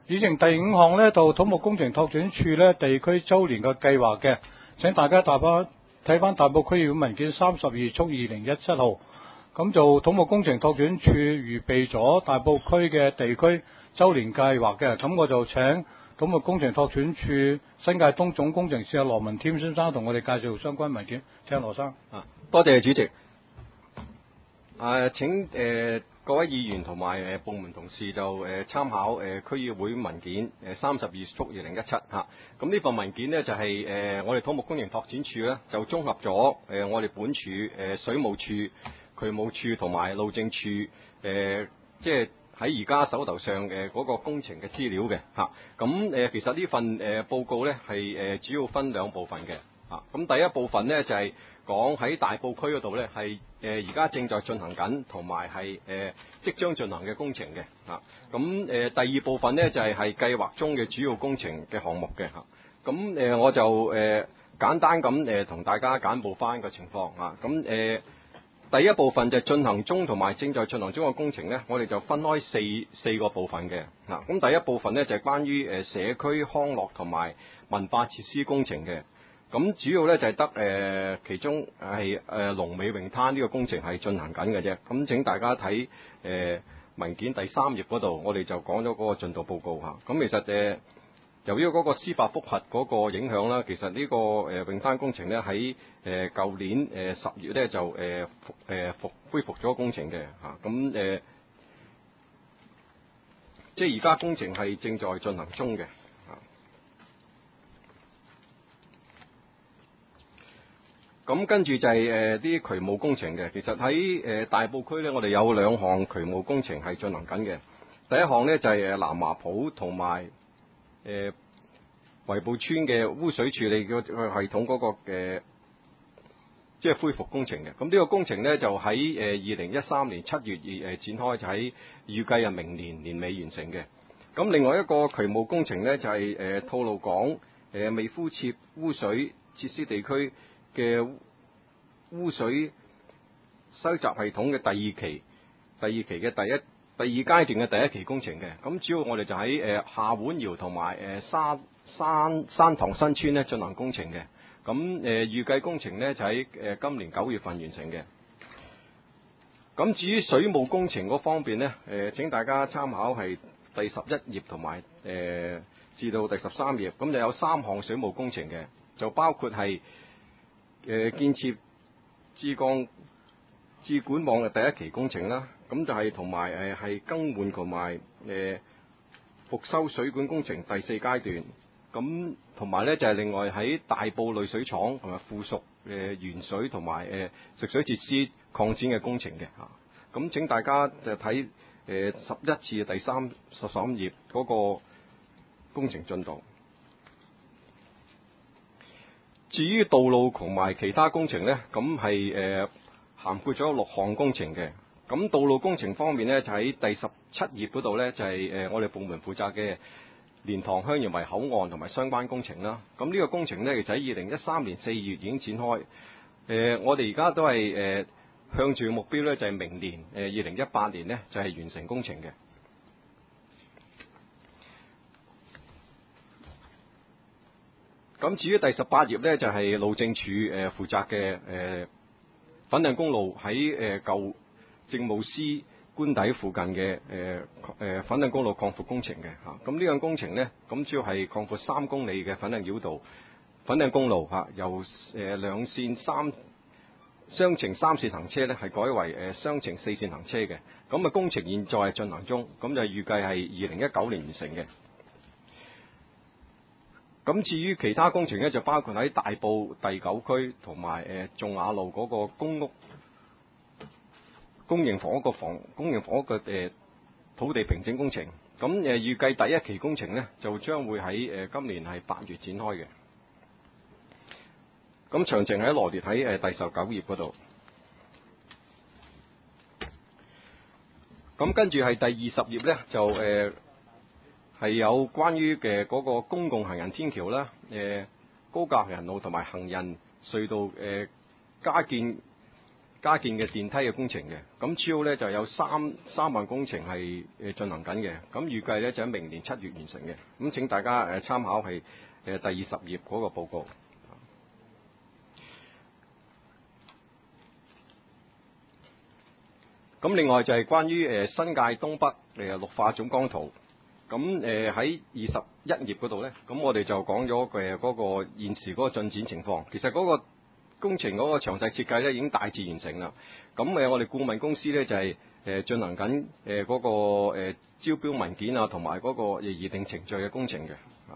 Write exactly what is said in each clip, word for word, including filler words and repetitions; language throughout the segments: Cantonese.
議程第五項呢，就土木工程拓展處呢地區周年嘅計劃嘅，請大家大把睇翻大埔區議會文件三十二促二零一七號，咁就土木工程拓展處預備咗大埔區嘅地區周年計劃嘅，咁我就請土木工程拓展處新界東總工程師阿羅文添先生同我哋介紹相關文件，請羅生。 啊，多謝主席。啊，請誒、呃、各位議員同埋誒部門同事就誒、呃、參考誒、呃、區議會文件誒三十二促二零一七嚇。咁呢份文件呢，就係、是、誒、呃、我哋土木工程拓展處咧就綜合咗誒、呃、我哋本處誒、呃、水務處、渠務處同埋路政處誒、呃、即係喺而家手頭上嘅嗰個工程嘅資料嘅嚇。咁、啊、誒、呃、其實呢份誒、呃、報告咧係誒主要分兩部分嘅嚇。咁、啊、第一部分呢，就係、是講喺大埔區嗰度咧，係誒而家正在進行緊，同埋係誒即將進行嘅工程嘅嚇。咁、啊、誒、呃、第二部分咧就係、是、係計劃中嘅主要工程嘅項目嘅嚇。咁、啊、誒、呃、我就誒、呃、簡單咁誒同大家簡報翻個情況嚇。咁、啊、誒、呃、第一部分就進行中同埋正在進行中嘅工程咧，我哋就分開四四個部分嘅嚇。咁、啊、第一部分咧就係、是、關於誒社區康樂同埋文化設施工程嘅。咁主要咧就係得誒、呃、其中係誒龍尾泳灘呢個工程係進行緊嘅啫。咁請大家睇誒、呃、文件第三頁嗰度，我哋就講咗嗰個進度報告嚇。咁其實誒、呃、由於嗰個司法覆核嗰個影響啦，其實呢、這個誒、呃、泳灘工程咧喺誒舊年誒十、呃、月咧就誒復誒復恢復咗工程嘅嚇。咁、啊、誒、呃、即係而家工程係正在進行中嘅。咁跟住就係誒啲渠務工程嘅，其實喺誒、呃、大埔區咧，我哋有兩項渠務工程係進行緊嘅。第一項咧就係、是、誒南華埔同埋誒圍埔村嘅污水處理嘅系統嗰、那個嘅即係恢復工程嘅。咁呢個工程咧就喺誒二零一三年七月誒展開，就喺預計係明年年尾完成嘅。咁另外一個渠務工程咧就係、是、誒、呃、吐露港誒、呃、未敷設污水設施地區嘅污水收集系統嘅第二期，第二期嘅第一第二階段嘅第一期工程嘅。咁主要我哋就喺誒、呃、下碗窯同埋誒沙山山塘新村咧進行工程嘅。咁誒、呃、預計工程咧就喺誒、呃、今年九月份完成嘅。咁至於水務工程嗰方面咧，誒、呃、請大家參考係第十一頁同埋誒至到第十三頁。咁就有三項水務工程嘅，就包括係誒、呃、建設支江支管網嘅第一期工程啦，咁就係同埋誒係更換同埋誒復修水管工程第四階段，咁同埋咧就係、是、另外喺大埔濾水廠同埋附屬誒原水同埋誒食水設施擴展嘅工程嘅嚇，咁請大家就睇誒十一至第三十三頁嗰個工程進度。至於道路同埋其他工程呢，咁係誒涵括咗六項工程嘅。咁道路工程方面呢，就喺第十七頁嗰度呢，就係、是、誒、呃、我哋部門負責嘅蓮塘香園圍口岸同埋相關工程啦。咁呢個工程呢，其實喺二零一三年四月已經展開。誒、呃，我哋而家都係誒、呃、向住目標呢，就係、是、明年誒二零一八年呢，就係、是、完成工程嘅。咁至於第十八頁呢，就係、是、路政署誒、呃、負責嘅誒、呃、粉嶺公路喺誒舊政務司官邸附近嘅誒誒粉嶺公路擴闊工程嘅嚇。咁呢項工程呢，咁主要係擴闊三公里嘅粉嶺繞道粉嶺公路嚇、啊，由誒、呃、兩線三雙程三線行車呢，係改為誒雙程四線行車嘅。咁啊工程現在係進行中，咁就預計係二零一九年完成嘅。咁至於其他工程咧，就包括喺大埔第九區同埋誒眾雅路嗰個公屋公營房屋個房公營房屋嘅誒土地平整工程。咁誒預計第一期工程咧，就將會喺誒今年係八月展開嘅。咁詳情喺羅列喺誒第十九頁嗰度。咁跟住係第二十頁咧，就誒。呃係有關於嘅嗰個公共行人天橋啦，誒、呃、高架行人路同埋行人隧道誒、呃、加建誒、呃、工程嘅。咁、呃、呢、這個工程咧，咁主要係誒加建嘅電梯嘅工程嘅。咁主要咧就有三三項工程係誒進行緊嘅。咁預計咧就喺明年七月完成嘅。咁請大家誒參考係誒第二十頁嗰個報告。咁另外就係關於誒新界東北誒綠化總綱圖。咁誒喺二十一頁嗰度咧，咁我哋就講咗誒嗰個現時嗰個進展情況。其實嗰個工程嗰個詳細設計咧已經大致完成啦。咁誒我哋顧問公司咧就係誒進行緊誒嗰個誒招標文件啊，同埋嗰個擬定程序嘅工程嘅。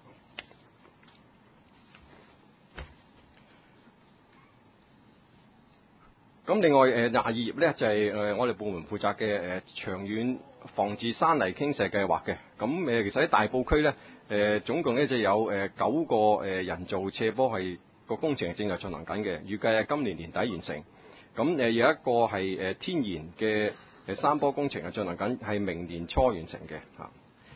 咁另外誒廿二頁咧就係誒我哋部門負責嘅誒長遠防治山泥傾瀉計劃嘅。咁誒其實喺大埔區咧誒總共咧就有誒九個誒人造斜坡係個工程係正在進行緊嘅，預計係今年年底完成。咁誒有一個係誒天然嘅誒山坡工程係進行緊，係明年初完成嘅嚇。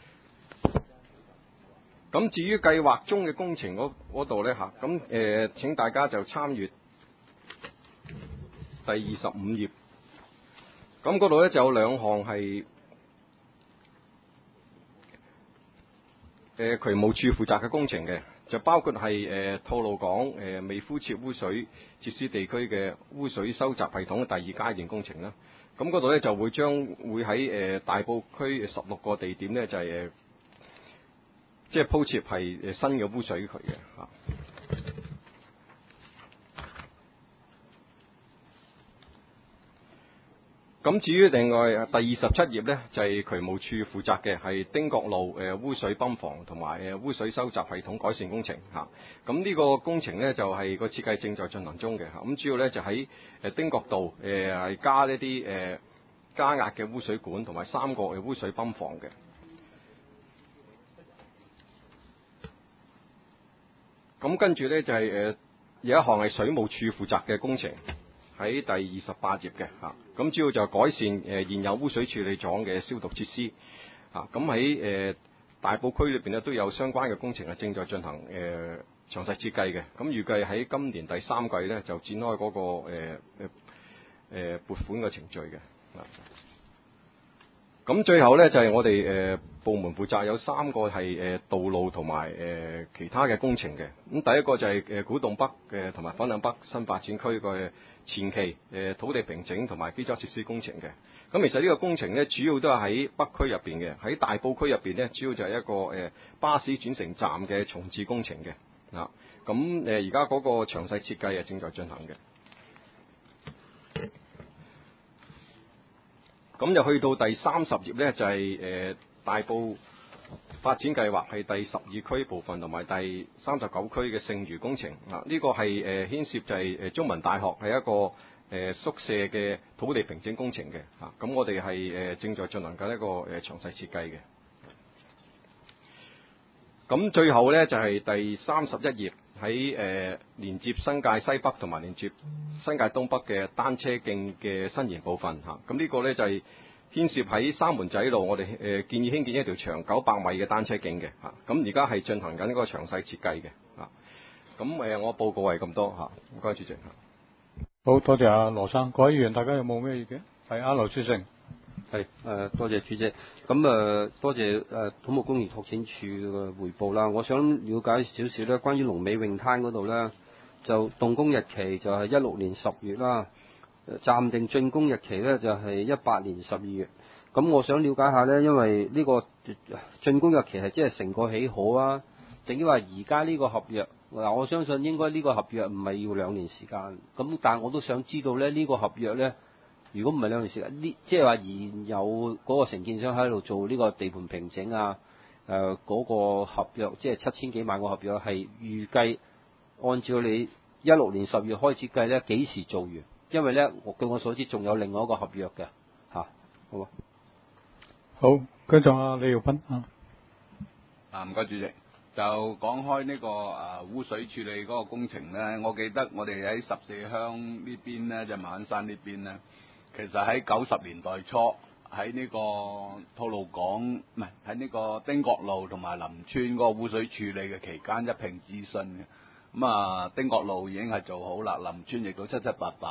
咁至於計劃中嘅工程嗰嗰度咧嚇，咁誒請大家就參閱第二十五頁，咁嗰度咧就有兩項係誒渠務處負責嘅工程嘅，就包括係誒吐露港誒未敷設污水設施地區嘅污水收集系統嘅第二階段工程啦。咁嗰度咧就會將會喺誒大埔區十六個地點咧就係誒即係鋪設係誒新嘅污水渠嘅嚇。咁至於另外第二十七頁咧，就係、是、渠務處負責嘅係丁角路誒、呃、污水泵房同埋誒污水收集系統改善工程嚇。咁、啊、呢個工程咧就係、是、個設計正在進行中嘅嚇。咁、啊、主要咧就喺誒丁角道誒係、呃、加呢啲誒加壓嘅污水管同埋三個嘅污水泵房嘅。咁跟住咧就係、是、誒有一項係水務處負責嘅工程。喺第二十八頁嘅嚇，咁主要就改善誒現有污水處理廠嘅消毒設施嚇，咁喺誒大埔區裏邊咧都有相關嘅工程係正在進行誒、呃、詳細設計嘅，咁預計喺今年第三季咧就展開嗰、那個誒誒誒撥款嘅程序嘅。咁最後咧就係、是、我哋誒、呃、部門負責有三個係誒、呃、道路同埋誒其他嘅工程嘅。咁第一個就係、是、誒、呃、古洞北嘅同埋粉嶺北新發展區嘅前期誒、呃、土地平整同埋基礎設施工程嘅。咁其實呢個工程咧主要都係喺北區入邊嘅，喺大埔區入邊咧主要就係一個誒、呃、巴士轉乘站嘅重置工程嘅。啊，咁誒而家嗰個詳細設計係正在進行嘅。咁就去到第三十頁咧，就係、是、誒、呃、大埔發展計劃係第十二區部分同埋第三十九區嘅剩餘工程啊。呢、這個係誒、呃、牽涉就係誒中文大學係一個誒、呃、宿舍嘅土地平整工程嘅嚇。咁、啊、我哋係誒正在進行緊一個誒、呃、詳細設計嘅。咁最後咧就係、是、第三十一頁喺誒連接新界西北同埋連接新界東北嘅單車徑嘅伸延部分嚇。咁、啊、呢個咧就係、是、牽涉喺三門仔路，我哋誒、呃、建議興建一條長九百米嘅單車徑嘅嚇。咁而家係進行緊一個詳細設計嘅嚇。咁、啊、誒我報告係咁多嚇，唔該主席嚇。 好多謝阿羅生，各位議員大家有冇咩意見？係阿羅書成。 係誒、呃，多謝主席。咁誒、呃，多謝誒、呃、土木工程拓展署嘅彙報啦。我想了解少少咧，關於龍尾泳灘嗰度咧，就動工日期就係一六年十月啦，暫定竣工日期咧就係一八年十二月。咁我想了解下咧，因為呢個竣工日期係即係成個起好啊，定於話而家呢個合約嗱，我相信應該呢個合約唔係要兩年時間。咁但係我都想知道咧，呢、呢個合約咧。如果唔係兩年時間，呢即係話現有嗰個承建商喺度做呢個地盤平整啊，誒、呃、嗰、那個合約即係七千幾萬個合約係預計按照你一六年十月開始計咧，幾時做完？因為咧，我據我所知仲有另外一個合約嘅嚇、啊，好嘛？ 好，跟住阿李耀斌啊， 啊唔該主席，就講開呢、這個啊污水處理嗰個工程咧，我記得我哋喺十四鄉呢邊咧，就馬鞍山呢邊咧。其實喺九十年代初，喺呢個吐露港唔係喺呢個丁角路同埋林村嗰個污水處理嘅期間一併諮詢嘅。咁啊，丁角路已經係做好啦，林村亦都七七八八。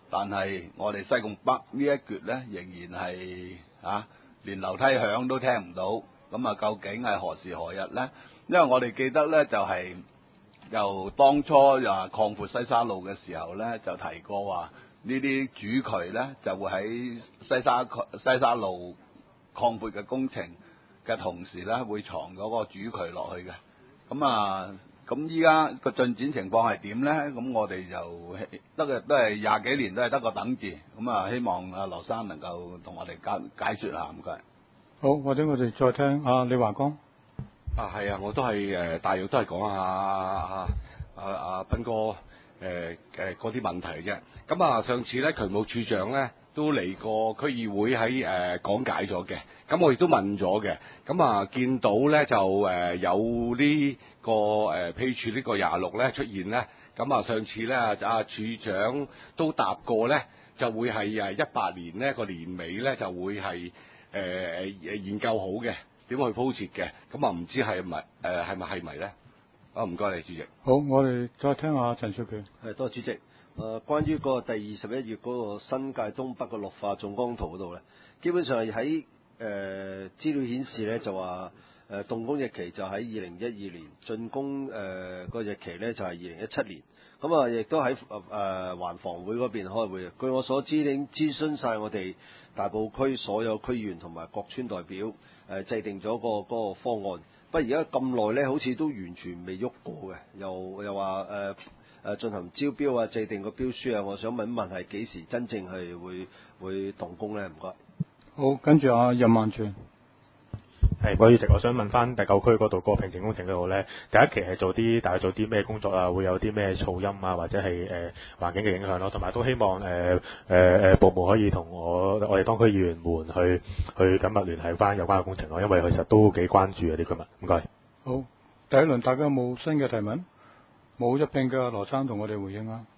但係我哋西貢北呢一橛咧，仍然係啊，連樓梯響都聽唔到。咁啊，究竟係何時何日咧？因為我哋記得咧，就係、是、由當初又擴闊西沙路嘅時候咧，就提過話呢啲主渠咧就會喺西沙西沙路擴闊嘅工程嘅同時咧，會藏咗個主渠落去嘅。咁啊，咁依家個進展情況係點咧？咁我哋就得嘅都係廿幾年都係得個等字。咁啊，希望阿羅生能夠同我哋解解説下，唔該。 好，或者我哋再聽阿李華光。 啊，係啊，我都係誒、呃，大約都係講下阿阿阿斌哥誒誒嗰啲問題啫。咁啊，上次咧渠務處長咧都嚟過區議會喺誒、呃、講解咗嘅。咁我亦都問咗嘅。咁啊，見到咧就誒、呃、有呢、這個誒批處呢個廿六咧出現咧。咁啊，上次咧阿、啊、處長都答過咧，就會係誒一八年呢個年尾咧就會係誒誒研究好嘅。點去鋪設嘅，咁啊唔知係咪誒係咪係咪咧？啊唔該你主席。 好，我哋再聽下陳少權。 係多謝主席。誒、呃，關於嗰個第二十一頁嗰個新界東北嘅綠化縱光圖嗰度咧，基本上係喺誒資料顯示咧就話誒、呃、動工日期就喺二零一二年，竣工誒個日期咧就係二零一七年。咁啊，亦都喺誒誒環房會嗰邊開會。據我所知，已經諮詢晒我哋大埔區所有區議員同埋各村代表。誒、呃、制定咗個嗰個方案，不過而家咁耐咧，好似都完全未喐過嘅，又又話誒誒進行招標啊，制定個標書啊，我想問一問係幾時真正係會會動工咧？唔該。 好，跟住阿任萬全。 係，主席，我想問翻第九區嗰度嗰個平整工程嗰度咧，第一期係做啲大概做啲咩工作啊？會有啲咩噪音啊，或者係誒、呃、環境嘅影響咯？同埋都希望誒誒誒部門可以同我我哋當區議員們去去緊密聯繫翻有關嘅工程咯，因為其實都幾關注嘅啲居民。唔該。 好，第一輪大家有冇新嘅提問？冇一並嘅羅生同我哋回應啊。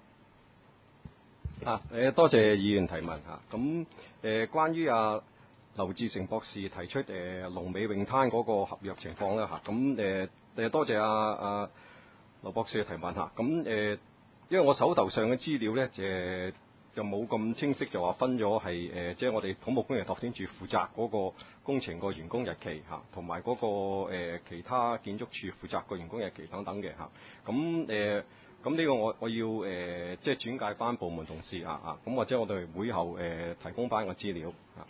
啊誒，多謝議員提問嚇。咁誒、呃，關於啊。劉志成博士提出誒、呃、龍尾泳灘嗰個合約情況啦嚇，咁誒誒多謝阿阿劉博士嘅提問嚇，咁、啊、誒因為我手頭上嘅資料咧，誒就冇咁清晰，就話分咗係誒即係我哋土木工程拓展署負責嗰個工程個完工日期嚇，同埋嗰個、呃、其他建築署負責個完工日期等等嘅嚇，咁誒咁呢個我我要誒、呃、即係轉介翻部門同事啊啊，咁或者我哋會後誒、呃、提供翻個資料啊。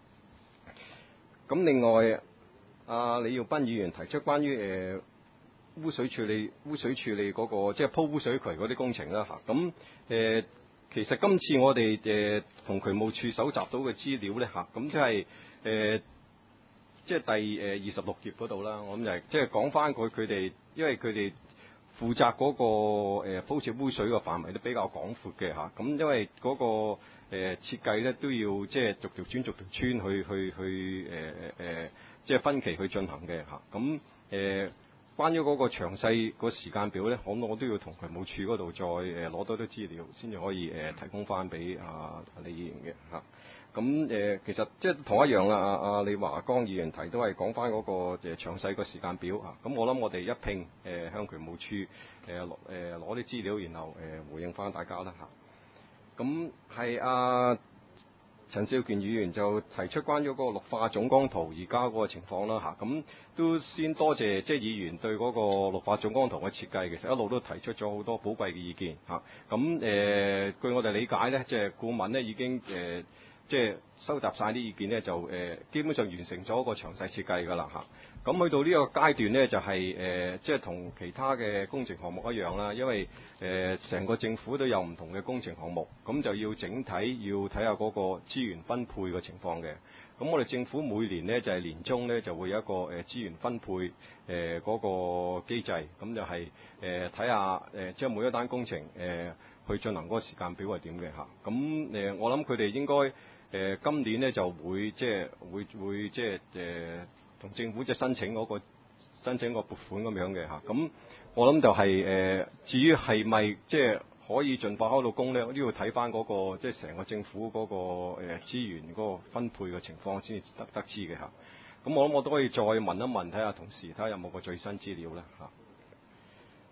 咁另外，阿李耀斌議員提出關於誒、呃、污水處理、污水處理嗰、那個即係鋪污水渠嗰啲工程啦嚇。咁、啊、誒、呃，其實今次我哋誒同渠務處搜集到嘅資料咧嚇，咁即係誒即係第誒二十六頁嗰度啦。我諗就係即係講翻佢佢哋，因為佢哋負責嗰、那個誒鋪設污水嘅範圍都比較廣闊嘅嚇。咁、啊、因為嗰、那個誒、呃、設計咧都要即係逐條村逐條村去去去誒誒、呃、即係分期去進行嘅嚇。咁、啊、誒、呃、關於嗰個詳細個時間表咧，我我都要同渠務處嗰度再誒攞、呃、多啲資料，先至可以誒、呃、提供翻俾阿李議員嘅嚇。咁、啊、誒、呃、其實即係同一樣啦，阿、啊、阿李華光議員提都係講翻嗰個誒詳細個時間表嚇。咁、啊、我諗我哋一拼誒、呃、向渠務處誒攞誒攞啲資料，然後誒、呃、回應翻大家啦嚇。咁係阿陳少權議員就提出關於嗰個綠化總光圖而家嗰個情況啦嚇，咁都先多謝即係議員對嗰個綠化總光圖嘅設計，其實一路都提出咗好多寶貴嘅意見嚇。咁誒、呃、據我哋理解咧，即係顧問咧已經誒、呃、即係收集晒啲意見咧，就誒、呃、基本上完成咗個詳細設計㗎啦嚇。咁去到呢個階段呢，就係、是、誒、呃，即係同其他嘅工程項目一樣啦。因為誒，成、呃、個政府都有唔同嘅工程項目，咁就要整體要睇下嗰個資源分配嘅情況嘅。咁我哋政府每年呢，就係、是、年中呢，就會有一個誒資源分配誒嗰、呃那個機制，咁就係誒睇下誒、呃，即係每一單工程誒、呃、去進行嗰個時間表係點嘅嚇。咁誒、呃，我諗佢哋應該誒、呃、今年呢，就會即係會會即係誒。呃同政府即係申請嗰、那個申請個撥款咁樣嘅嚇，咁我諗就係、是、誒、呃，至於係咪即係可以盡快開到工咧？都要睇翻嗰個即係成個政府嗰、那個誒、呃、資源嗰個分配嘅情況先至得得知嘅嚇。咁我諗我都可以再問一問睇下同事睇下有冇個最新資料啦嚇。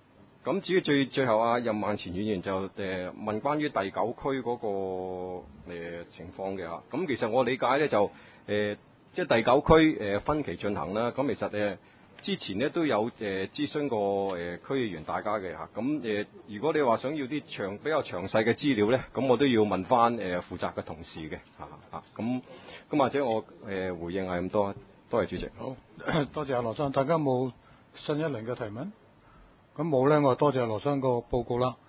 咁至於最最後啊，任萬前議員就誒、呃、問關於第九區嗰、那個、呃、情況嘅嚇。咁其實我理解咧就誒、呃，即係第九區誒、呃、分期進行啦。咁其實誒、呃、之前咧都有誒、呃、諮詢過誒、呃、區議員大家嘅嚇。咁誒、呃，如果你話想要啲詳比較詳細嘅資料咧，咁我都要問翻誒、呃、負責嘅同事嘅嚇嚇。咁咁或者我誒、呃、回應係咁多，多謝主席。 好，多謝阿羅生，大家冇新一輪嘅提問。咁冇咧，我多謝羅生個報告啦。